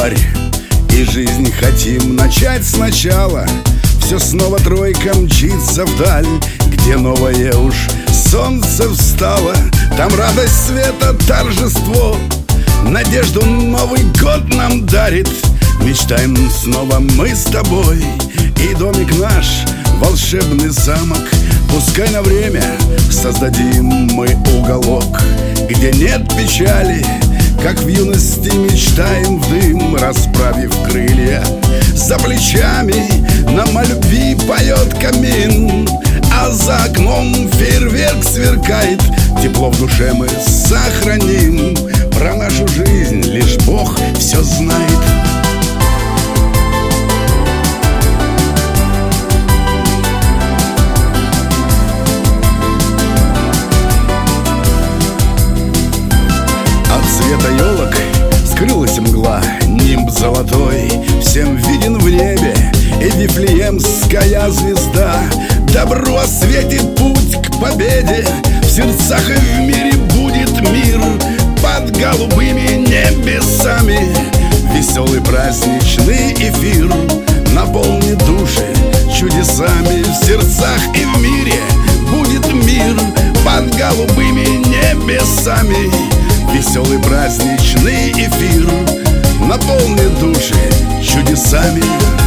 январь, и жизнь хотим начать сначала. Все снова тройка мчится вдаль, где новое уж солнце встало. Там радость света, торжество, надежду Новый год нам дарит. Мечтаем снова мы с тобой, и домик наш, волшебный замок. Пускай на время создадим мы уголок, где нет печали, как в юности мечтаем в дым, расправив крылья. За плечами нам о любви поет камин, а за окном фейерверк сверкает. Тепло в душе мы сохраним, про нашу жизнь лишь Бог все знает. От света елок скрылась мгла, нимб золотой всем виден в небе, и вифлеемская звезда добро осветит путь к победе. В сердцах и в мире будет мир под голубыми небесами. Веселый праздничный эфир наполнит души чудесами. В сердцах и в мире будет мир под голубыми небесами. Веселый праздничный эфир наполнит души чудесами.